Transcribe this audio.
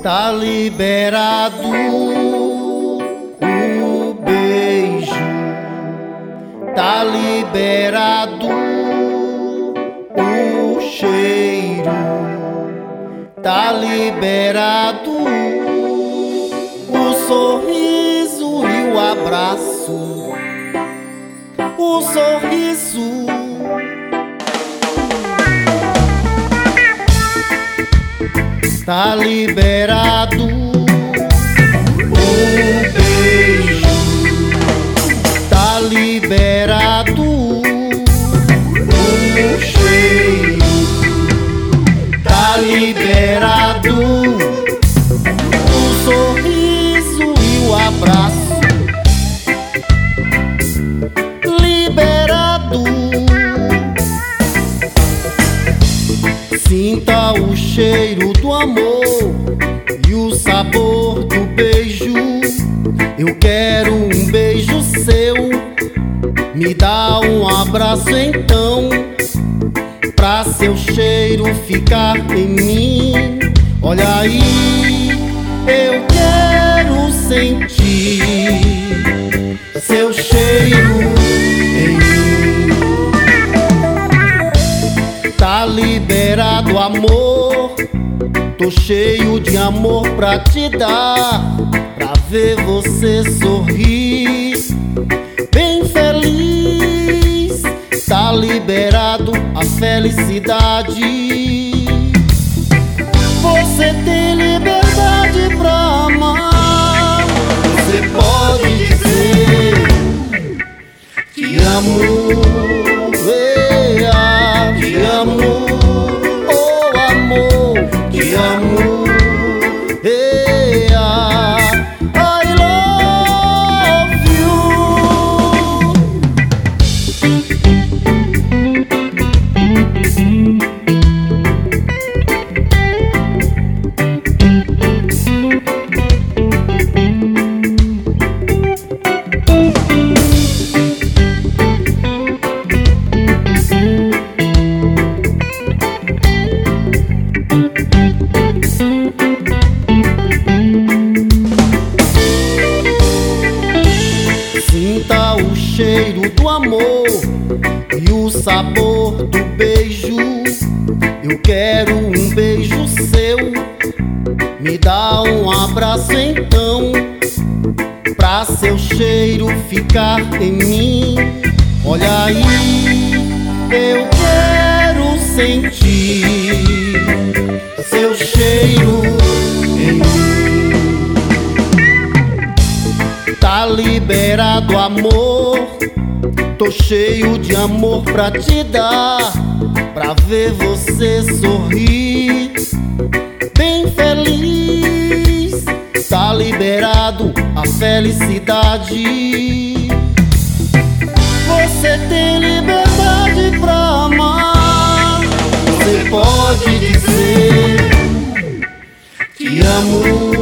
Tá liberado o beijo, tá liberado o cheiro, tá liberado o sorriso e o abraço, o sorriso. Tá liberado o beijo, tá liberado o cheiro, tá liberado o sorriso e o abraço, liberado. Sinta o cheiro do amor e o sabor do beijo. Eu quero um beijo seu, me dá um abraço então, pra seu cheiro ficar em mim. Olha aí, eu quero sentir seu cheiro em mim. Tá liberado amor, tô cheio de amor pra te dar, pra ver você sorrir bem feliz. Tá liberado a felicidade, você tem liberdade pra amar. Você pode dizer te amo, te amo, oh amor, te amo, I love Sinta o cheiro do amor e o sabor do beijo. Eu quero um beijo seu, me dá um abraço então, pra seu cheiro ficar em mim. Olha aí, eu quero sentir seu cheiro em mim. Tá liberado amor, tô cheio de amor pra te dar, pra ver você sorrir bem feliz. Tá liberado a felicidade, você tem liberdade pra amar. Você pode dizer te amo,